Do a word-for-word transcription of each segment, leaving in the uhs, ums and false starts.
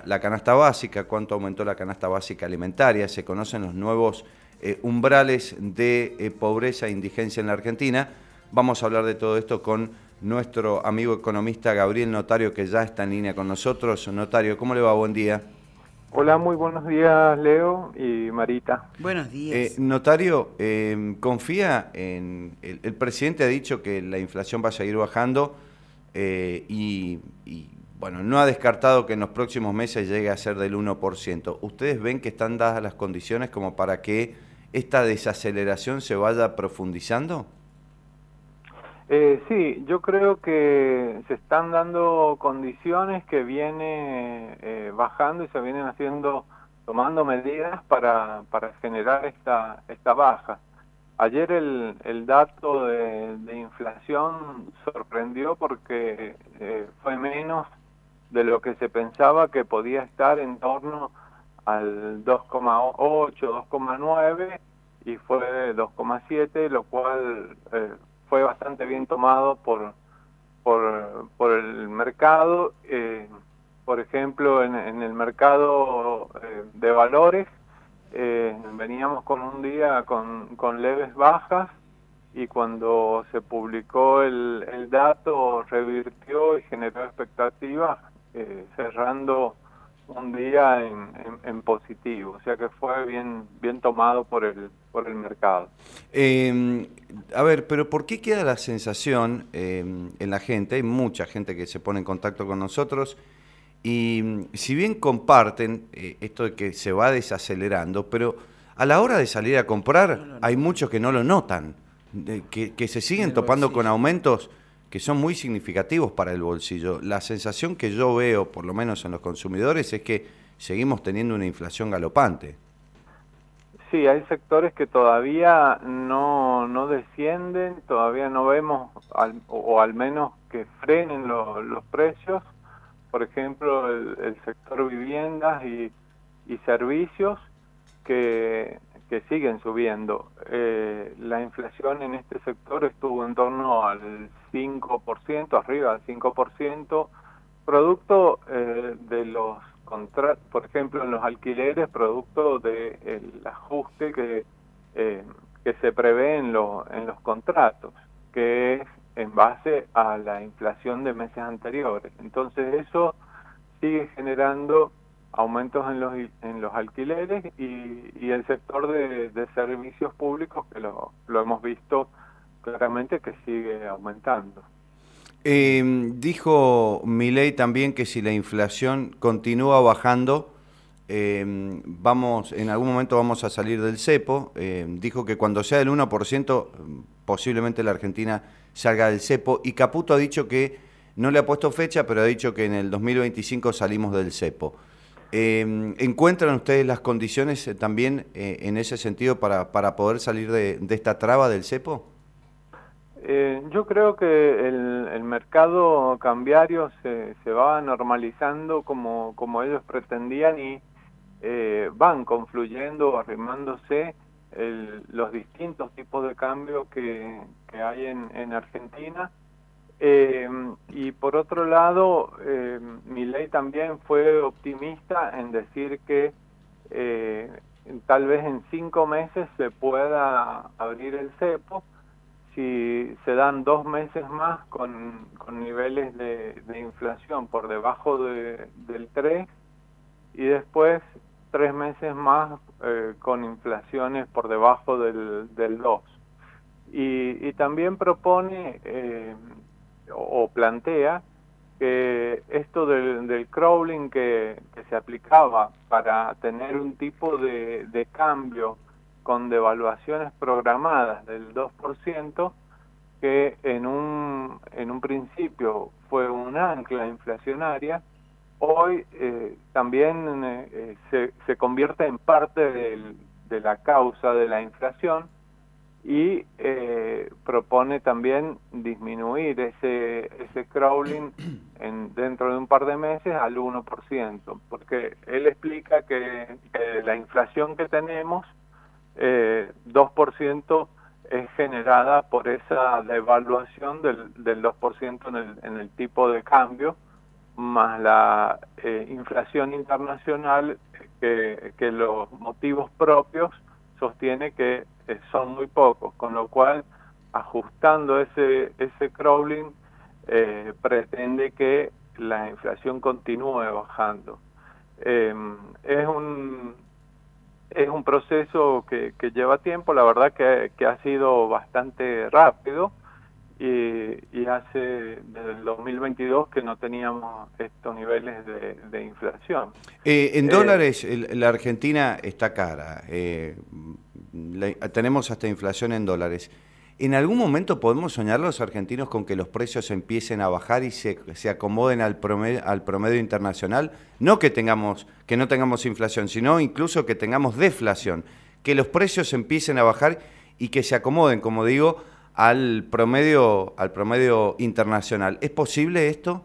la canasta básica, cuánto aumentó la canasta básica alimentaria, se conocen los nuevos eh, umbrales de eh, pobreza e indigencia en la Argentina. Vamos a hablar de todo esto con nuestro amigo economista Gabriel Notario, que ya está en línea con nosotros. Notario, ¿cómo le va? Buen día. Hola, muy buenos días, Leo y Marita. Buenos días. Eh, notario, eh, ¿confía en... El, el presidente ha dicho que la inflación va a seguir bajando eh, y, y, bueno, no ha descartado que en los próximos meses llegue a ser del uno por ciento. ¿Ustedes ven que están dadas las condiciones como para que esta desaceleración se vaya profundizando? Eh, sí, yo creo que se están dando condiciones que viene eh, bajando y se vienen haciendo, tomando medidas para, para generar esta, esta baja. Ayer el, el dato de, de inflación sorprendió porque eh, fue menos de lo que se pensaba, que podía estar en torno al dos coma ocho, dos coma nueve, y fue dos coma siete, lo cual eh, fue bastante bien tomado por, por, por el mercado. Eh, por ejemplo, en, en el mercado eh, de valores, eh, veníamos con un día con, con leves bajas, y cuando se publicó el, el dato revirtió y generó expectativas, eh, cerrando un día en, en, en positivo, o sea que fue bien bien tomado por el por el mercado. Eh, a ver, pero ¿por qué queda la sensación eh, en la gente? Hay mucha gente que se pone en contacto con nosotros y si bien comparten eh, esto de que se va desacelerando, pero a la hora de salir a comprar No lo hay notan. muchos que no lo notan, de, que, que se siguen el topando con bolsillo. aumentos que son muy significativos para el bolsillo. La sensación que yo veo, por lo menos en los consumidores, es que seguimos teniendo una inflación galopante. Sí, hay sectores que todavía no, no descienden, todavía no vemos, al, o, o al menos que frenen lo, los precios. Por ejemplo, el, el sector viviendas y, y servicios, que, que siguen subiendo. Eh, la inflación en este sector estuvo en torno al cinco por ciento, arriba del cinco por ciento, producto eh, de los contratos, por ejemplo, en los alquileres, producto del ajuste que, eh, que se prevé en, lo, en los contratos, que es en base a la inflación de meses anteriores. Entonces eso sigue generando aumentos en los en los alquileres, y, y el sector de, de servicios públicos, que lo, lo hemos visto claramente que sigue aumentando. Eh, dijo Milei también que si la inflación continúa bajando, eh, vamos, en algún momento vamos a salir del cepo. Eh, dijo que cuando sea del uno por ciento, posiblemente la Argentina salga del cepo. Y Caputo ha dicho que, no le ha puesto fecha, pero ha dicho que en el dos mil veinticinco salimos del cepo. Eh, ¿Encuentran ustedes las condiciones eh, también eh, en ese sentido para, para poder salir de, de esta traba del cepo? Eh, yo creo que el, el mercado cambiario se, se va normalizando como, como ellos pretendían, y eh, van confluyendo, arrimándose el, los distintos tipos de cambio que, que hay en, en Argentina. Eh, y por otro lado, eh, Milei también fue optimista en decir que eh, tal vez en cinco meses se pueda abrir el cepo, si se dan dos meses más con, con niveles de, de inflación por debajo de, del tres, y después tres meses más eh, con inflaciones por debajo del, del dos. Y, y también propone eh, o plantea que esto del, del crawling que, que se aplicaba para tener un tipo de, de cambio con devaluaciones programadas del dos por ciento, que en un, en un principio fue un ancla inflacionaria, hoy eh, también eh, se, se convierte en parte del, de la causa de la inflación, y eh, propone también disminuir ese ese crawling en, dentro de un par de meses al uno por ciento, porque él explica que, que la inflación que tenemos, eh, dos por ciento es generada por esa devaluación del, del dos por ciento en el, en el tipo de cambio, más la eh, inflación internacional, que, que los motivos propios sostiene que eh, son muy pocos, con lo cual, ajustando ese, ese crawling, eh, pretende que la inflación continúe bajando. Eh, es un es un proceso que, que lleva tiempo, la verdad que, que ha sido bastante rápido, y, y hace desde el dos mil veintidós que no teníamos estos niveles de, de inflación. Eh, en Eh, dólares, el, la Argentina está cara, eh, la, tenemos hasta inflación en dólares. ¿En algún momento podemos soñar los argentinos con que los precios empiecen a bajar y se, se acomoden al promedio, al promedio internacional? No que tengamos, que no tengamos inflación, sino incluso que tengamos deflación, que los precios empiecen a bajar y que se acomoden, como digo, al promedio, al promedio internacional. ¿Es posible esto?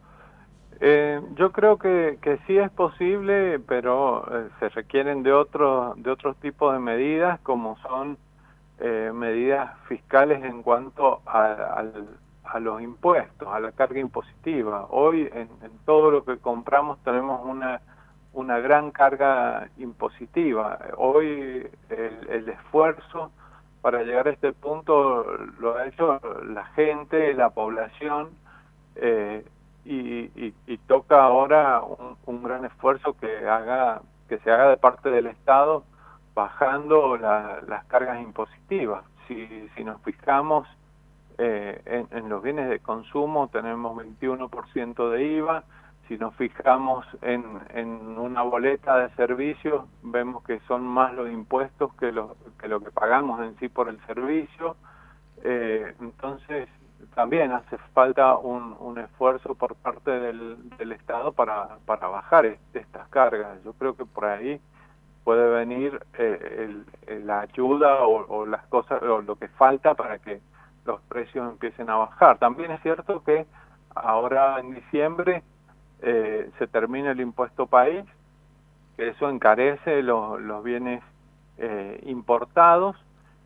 Eh, yo creo que, que sí es posible, pero eh, se requieren de otros de otros tipos de medidas, como son eh, medidas fiscales en cuanto a, a, a los impuestos, a la carga impositiva. Hoy en, en todo lo que compramos tenemos una una gran carga impositiva. Hoy el, el esfuerzo para llegar a este punto lo ha hecho la gente, la población, eh, Y, y, y toca ahora un, un gran esfuerzo que haga que se haga de parte del Estado, bajando la, las cargas impositivas. Si, si nos fijamos eh, en, en los bienes de consumo, tenemos veintiuno por ciento de I V A. Si nos fijamos en, en una boleta de servicios, vemos que son más los impuestos que lo que, lo que pagamos en sí por el servicio. Eh, entonces, también hace falta un, un esfuerzo por parte del, del Estado para, para bajar est estas cargas. Yo creo que por ahí puede venir eh, el, el, la ayuda o, o las cosas, o lo que falta para que los precios empiecen a bajar. También es cierto que ahora en diciembre eh, se termina el impuesto país, que eso encarece los, los bienes eh, importados,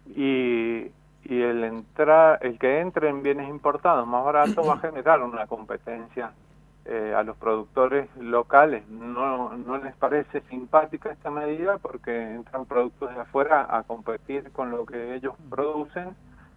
y y el entrar, el que entre en bienes importados más baratos va a generar una competencia eh, a los productores locales. No, no les parece simpática esta medida porque entran productos de afuera a competir con lo que ellos producen,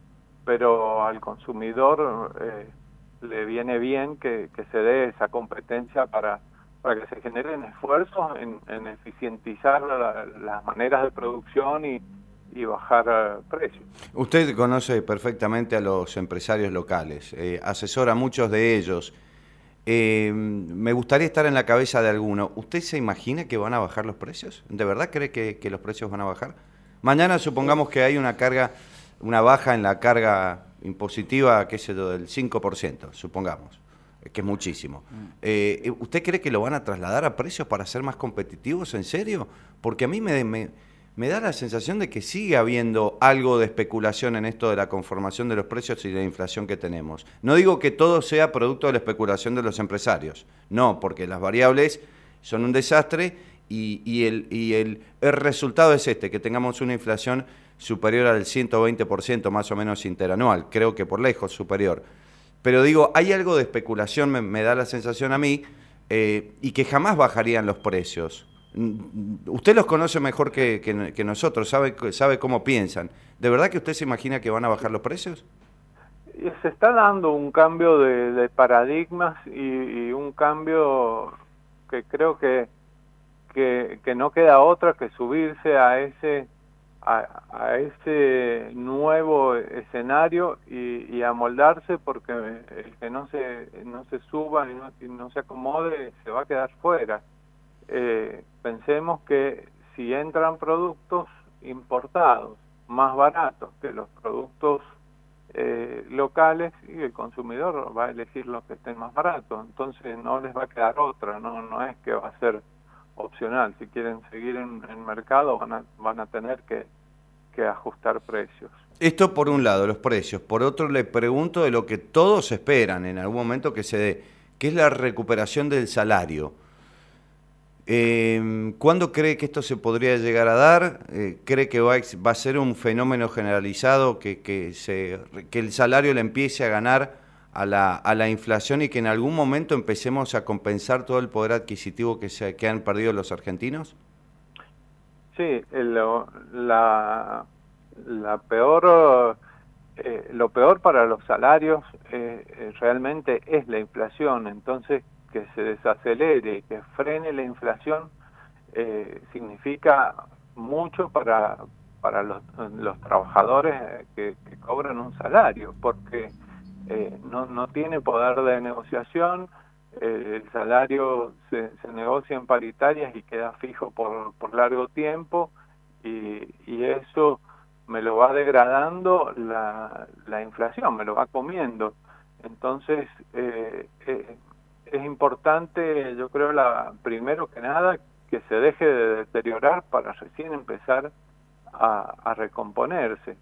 pero al consumidor eh, le viene bien que, que se dé esa competencia para, para que se generen esfuerzos en, en eficientizar la, las maneras de producción y y bajar uh, precios. Usted conoce perfectamente a los empresarios locales, eh, asesora a muchos de ellos. Eh, me gustaría estar en la cabeza de alguno. ¿Usted se imagina que van a bajar los precios? ¿De verdad cree que, que los precios van a bajar? Mañana supongamos que hay una carga, una baja en la carga impositiva, qué sé yo, del cinco por ciento, supongamos, que es muchísimo. Eh, ¿Usted cree que lo van a trasladar a precios para ser más competitivos? ¿En serio? Porque a mí me... me Me da la sensación de que sigue habiendo algo de especulación en esto de la conformación de los precios y de la inflación que tenemos. No digo que todo sea producto de la especulación de los empresarios, no, porque las variables son un desastre y, y, el, y el, el resultado es este, que tengamos una inflación superior al ciento veinte por ciento más o menos interanual, creo que por lejos superior. Pero digo, hay algo de especulación, me, me da la sensación a mí, eh, y que jamás bajarían los precios. Usted los conoce mejor que, que, que nosotros, sabe, sabe cómo piensan. ¿De verdad que usted se imagina que van a bajar los precios? Se está dando un cambio de, de paradigmas y, y un cambio que creo que, que, que no queda otra que subirse a ese, a, a ese nuevo escenario y, y amoldarse, porque el que no se, no se suba y no, y no se acomode se va a quedar fuera. Eh, pensemos que si entran productos importados más baratos que los productos eh, locales, y el consumidor va a elegir los que estén más baratos, entonces no les va a quedar otra, no no es que va a ser opcional. Si quieren seguir en el mercado van a, van a tener que, que ajustar precios. Esto por un lado, los precios. Por otro, le pregunto de lo que todos esperan en algún momento que se dé, que es la recuperación del salario. Eh, ¿Cuándo cree que esto se podría llegar a dar? Eh, ¿Cree que va a, va a ser un fenómeno generalizado, que, que, se, que el salario le empiece a ganar a la, a la inflación y que en algún momento empecemos a compensar todo el poder adquisitivo que, se, que han perdido los argentinos? Sí, el, la, la peor, eh, lo peor para los salarios eh, realmente es la inflación. Entonces, que se desacelere, que frene la inflación, eh, significa mucho para, para los, los trabajadores que, que cobran un salario, porque eh, no, no tiene poder de negociación. Eh, el salario se, se negocia en paritarias y queda fijo por, por largo tiempo, y, y eso me lo va degradando la, la inflación, me lo va comiendo. Entonces, eh, eh, es importante, yo creo, la, primero que nada, que se deje de deteriorar para recién empezar a, a recomponerse.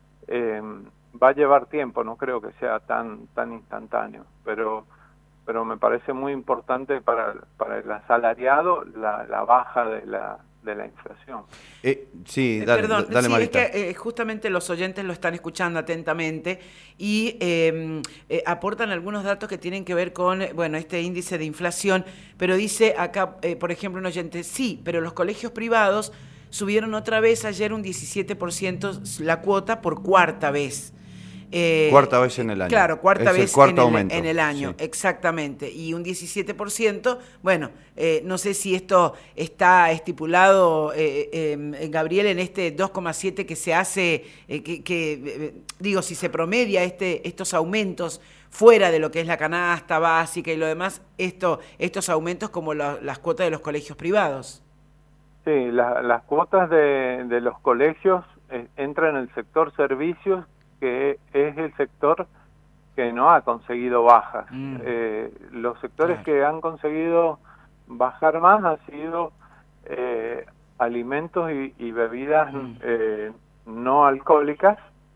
Eh, va a llevar tiempo, no creo que sea tan, tan instantáneo, pero pero me parece muy importante para, para el asalariado la, la baja de la, de la inflación. Eh, sí, Eh, dale, perdón, dale sí, Marita. es que eh, justamente los oyentes lo están escuchando atentamente y eh, eh, aportan algunos datos que tienen que ver con, bueno, este índice de inflación, pero dice acá, eh, por ejemplo, un oyente, sí, pero los colegios privados subieron otra vez ayer un diecisiete por ciento la cuota por cuarta vez. Eh, cuarta vez en el año. Claro, cuarta es vez el cuarto en, el, aumento. en el año, Sí. exactamente. Y un diecisiete por ciento, bueno, eh, no sé si esto está estipulado, eh, eh, Gabriel, en este dos coma siete que se hace, eh, que, que eh, digo, si se promedia este, estos aumentos fuera de lo que es la canasta básica y lo demás, esto, estos aumentos como la, las cuotas de los colegios privados. Sí, la, las cuotas de, de los colegios eh, entran en el sector servicios, que es el sector que no ha conseguido bajas. Mm. Eh, los sectores claro. que han conseguido bajar más han sido eh, alimentos y, y bebidas mm. eh, no alcohólicas,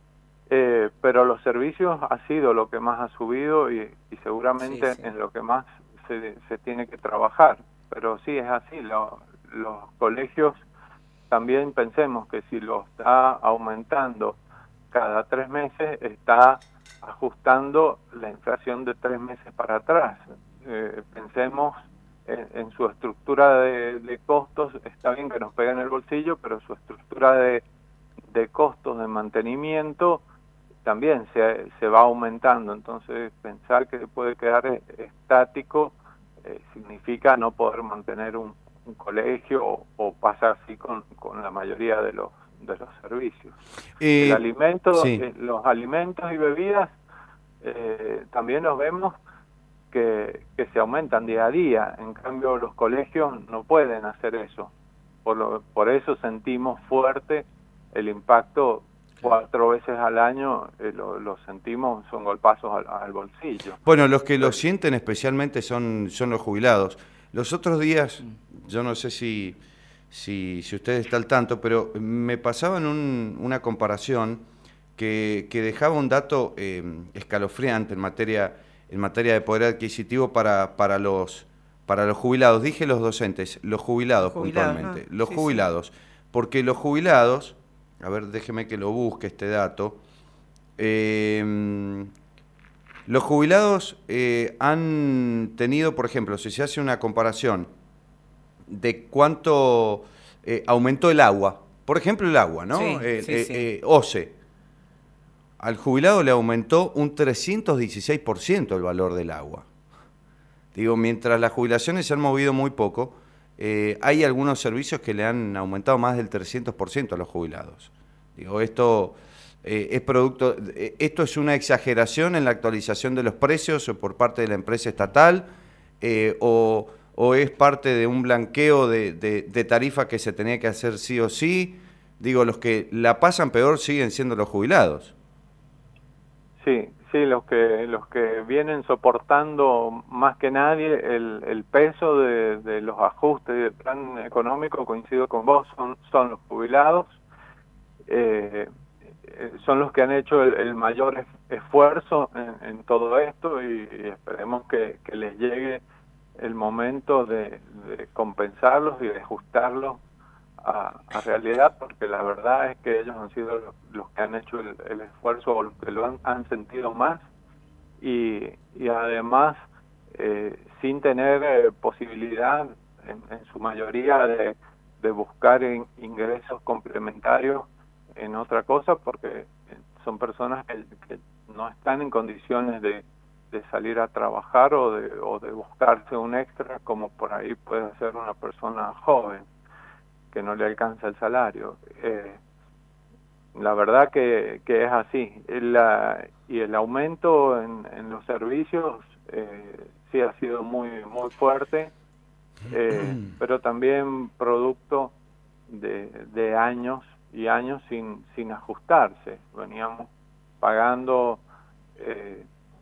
eh, pero los servicios ha sido lo que más ha subido y, y seguramente sí, sí. en lo que más se, se tiene que trabajar. Pero sí, es así, lo, los colegios también pensemos que si lo está aumentando cada tres meses, está ajustando la inflación de tres meses para atrás. Eh, pensemos en, en su estructura de, de costos, está bien que nos pega en el bolsillo, pero su estructura de, de costos de mantenimiento también se, se va aumentando. Entonces, pensar que puede quedar estático eh, significa no poder mantener un, un colegio, o, o pasa así con, con la mayoría de los de los servicios. Eh, El alimento, sí. eh, los alimentos y bebidas eh, también los vemos que, que se aumentan día a día. En cambio, los colegios no pueden hacer eso. Por, lo, por eso sentimos fuerte el impacto. Cuatro veces al año eh, lo, lo sentimos, son golpazos al, al bolsillo. Bueno, los que lo sienten especialmente son, son los jubilados. Los otros días, yo no sé si... Si, si usted está al tanto, pero me pasaban un, una comparación que, que dejaba un dato eh, escalofriante en materia, en materia de poder adquisitivo para, para, los, para los jubilados. Dije los docentes, los jubilados, jubilados puntualmente, ¿no? Los sí, jubilados. Sí. Porque los jubilados, a ver, déjeme que lo busque este dato, eh, los jubilados eh, han tenido, por ejemplo, si se hace una comparación de cuánto eh, aumentó el agua. Por ejemplo, el agua, ¿no? Sí, eh, sí, eh, sí. Eh, O C E. Al jubilado le aumentó un trescientos dieciséis por ciento el valor del agua. Digo, mientras las jubilaciones se han movido muy poco, eh, hay algunos servicios que le han aumentado más del trescientos por ciento a los jubilados. Digo, esto eh, es producto, eh, esto es una exageración en la actualización de los precios por parte de la empresa estatal, eh, o o es parte de un blanqueo de, de, de tarifa que se tenía que hacer sí o sí. Digo, los que la pasan peor siguen siendo los jubilados. Sí, sí, los que los que vienen soportando más que nadie el, el peso de, de los ajustes del plan económico, coincido con vos, son, son los jubilados, eh, son los que han hecho el, el mayor esfuerzo en, en todo esto, y, y esperemos que, que les llegue el momento de, de compensarlos y de ajustarlos a, a realidad, porque la verdad es que ellos han sido los, los que han hecho el, el esfuerzo, o los que lo han, han sentido más, y, y además eh, sin tener eh, posibilidad en, en su mayoría de, de buscar in, ingresos complementarios en otra cosa, porque son personas que, que no están en condiciones de, de salir a trabajar o de, o de buscarse un extra, como por ahí puede ser una persona joven que no le alcanza el salario. Eh, la verdad que, que es así. La, y el aumento en, en los servicios eh, sí ha sido muy, muy fuerte, eh, pero también producto de, de años y años sin, sin ajustarse. Veníamos pagando eh,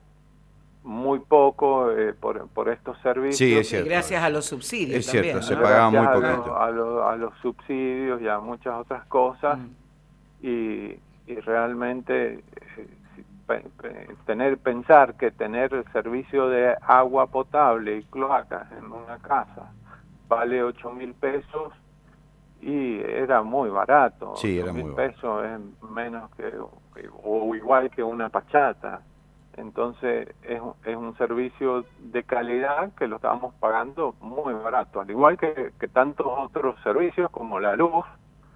muy poco eh, por, por estos servicios. Sí, es cierto. Gracias a los subsidios es también, cierto, ¿no? se pagaba muy Gracias poquito. A, lo, a, lo, a los subsidios y a muchas otras cosas. Mm. Y, y realmente eh, pe, pe, tener pensar que tener el servicio de agua potable y cloacas en una casa vale ocho mil pesos y era muy barato. Sí, era muy barato. Pesos es menos que, que o igual que una pachata. Entonces es, es un servicio de calidad que lo estábamos pagando muy barato, al igual que, que tantos otros servicios como la luz,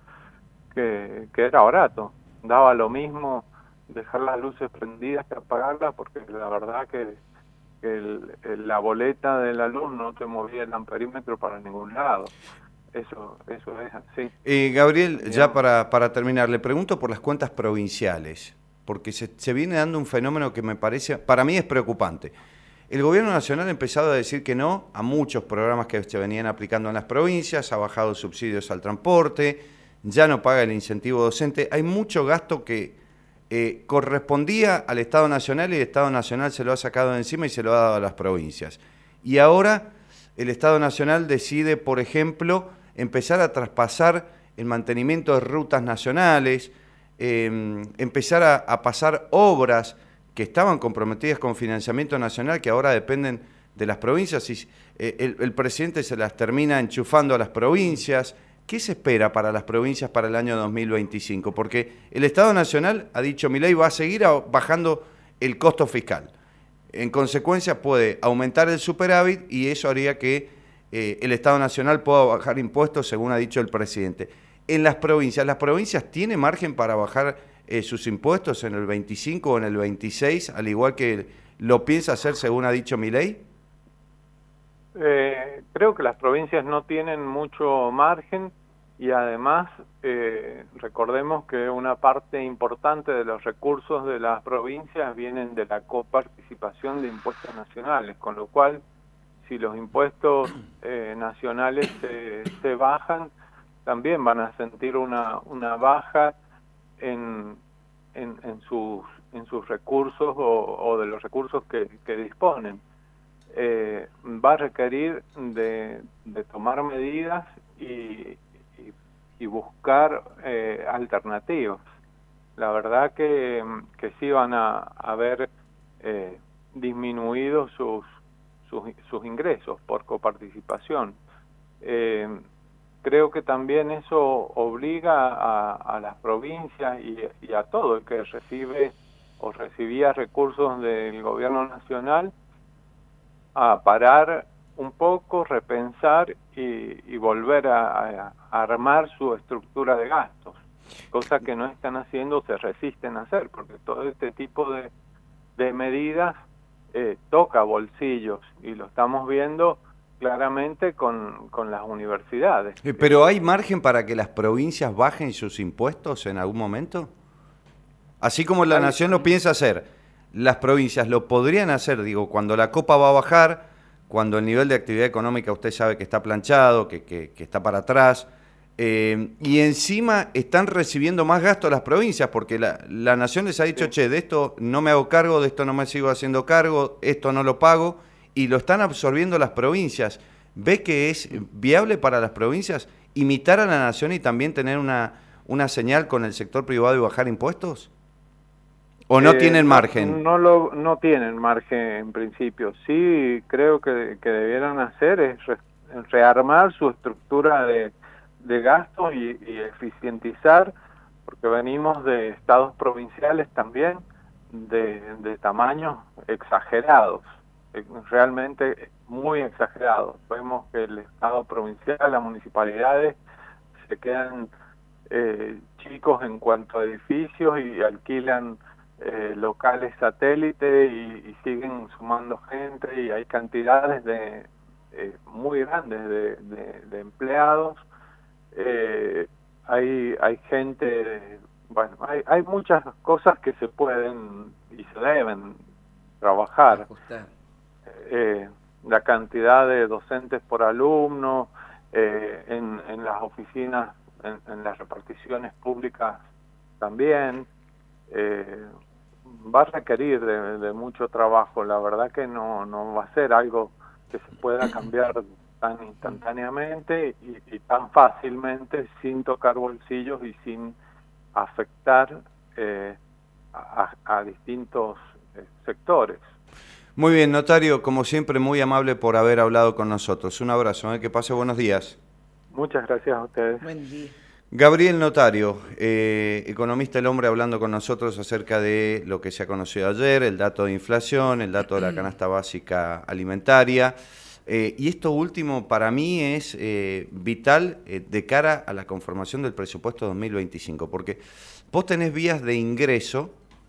que, que era barato. Daba lo mismo dejar las luces prendidas que apagarlas, porque la verdad que, que el, el, la boleta de la luz no te movía el amperímetro para ningún lado. Eso eso es así. Eh, Gabriel, Digamos. ya para, para terminar, le pregunto por las cuentas provinciales, porque se, se viene dando un fenómeno que me parece, para mí es preocupante. El gobierno nacional ha empezado a decir que no a muchos programas que se venían aplicando en las provincias, ha bajado subsidios al transporte, ya no paga el incentivo docente. Hay mucho gasto que eh, correspondía al Estado Nacional y el Estado Nacional se lo ha sacado de encima y se lo ha dado a las provincias. Y ahora el Estado Nacional decide, por ejemplo, empezar a traspasar el mantenimiento de rutas nacionales, eh, empezar a, a pasar obras que estaban comprometidas con financiamiento nacional, que ahora dependen de las provincias, y eh, el, el presidente se las termina enchufando a las provincias. ¿Qué se espera para las provincias para el año dos mil veinticinco? Porque el Estado Nacional, ha dicho Milei, va a seguir bajando el costo fiscal. En consecuencia puede aumentar el superávit y eso haría que eh, el Estado Nacional pueda bajar impuestos, según ha dicho el presidente. En las provincias, ¿las provincias tienen margen para bajar eh, sus impuestos en el veinticinco o en el veintiséis, al igual que lo piensa hacer, según ha dicho Milei? Eh, creo que las provincias no tienen mucho margen y además eh, recordemos que una parte importante de los recursos de las provincias vienen de la coparticipación de impuestos nacionales, con lo cual si los impuestos eh, nacionales se, se bajan, también van a sentir una, una baja en, en, en, sus, en sus recursos o, o de los recursos que, que disponen. Eh, va a requerir de, de tomar medidas y, y, y buscar eh, alternativas. La verdad que, que sí van a, a ver eh, disminuido sus, sus, sus ingresos por coparticipación. Eh, creo que también eso obliga a, a las provincias y, y a todo el que recibe o recibía recursos del gobierno nacional a parar un poco, repensar y, y volver a, a armar su estructura de gastos, cosa que no están haciendo, se resisten a hacer, porque todo este tipo de, de medidas eh, toca bolsillos y lo estamos viendo claramente con, con las universidades. ¿Pero hay margen para que las provincias bajen sus impuestos en algún momento? Así como la nación lo piensa hacer, las provincias lo podrían hacer, digo, cuando la copa va a bajar, cuando el nivel de actividad económica usted sabe que está planchado, que, que, que está para atrás, eh, y encima están recibiendo más gastos las provincias, porque la, la nación les ha dicho, sí. che, de esto no me hago cargo, de esto no me sigo haciendo cargo, esto no lo pago, y lo están absorbiendo las provincias. ¿Ve que es viable para las provincias imitar a la nación y también tener una, una señal con el sector privado y bajar impuestos? ¿O no eh, tienen margen? No, no, lo, no tienen margen en principio. Sí, creo que, que debieran hacer es re, rearmar su estructura de, de gastos y, y eficientizar, porque venimos de estados provinciales también, de, de tamaños exagerados, realmente muy exagerados. Vemos que el Estado provincial, las municipalidades se quedan eh, chicos en cuanto a edificios y alquilan eh, locales satélite y, y siguen sumando gente, y hay cantidades de eh, muy grandes de, de, de empleados. Eh, hay hay gente, bueno, hay, hay muchas cosas que se pueden y se deben trabajar. Eh, la cantidad de docentes por alumno, eh, en, en las oficinas, en, en las reparticiones públicas también, eh, va a requerir de, de mucho trabajo. La verdad que no, no va a ser algo que se pueda cambiar tan instantáneamente y, y tan fácilmente, sin tocar bolsillos y sin afectar eh, a, a distintos eh, sectores. Muy bien, notario, como siempre, muy amable por haber hablado con nosotros. Un abrazo, ¿eh? Que pase buenos días. Muchas gracias a ustedes. Buen día. Gabriel Notario, eh, economista El Hombre, hablando con nosotros acerca de lo que se ha conocido ayer, el dato de inflación, el dato de la canasta básica alimentaria. Eh, y esto último para mí es eh, vital eh, de cara a la conformación del presupuesto dos mil veinticinco, porque vos tenés vías de ingreso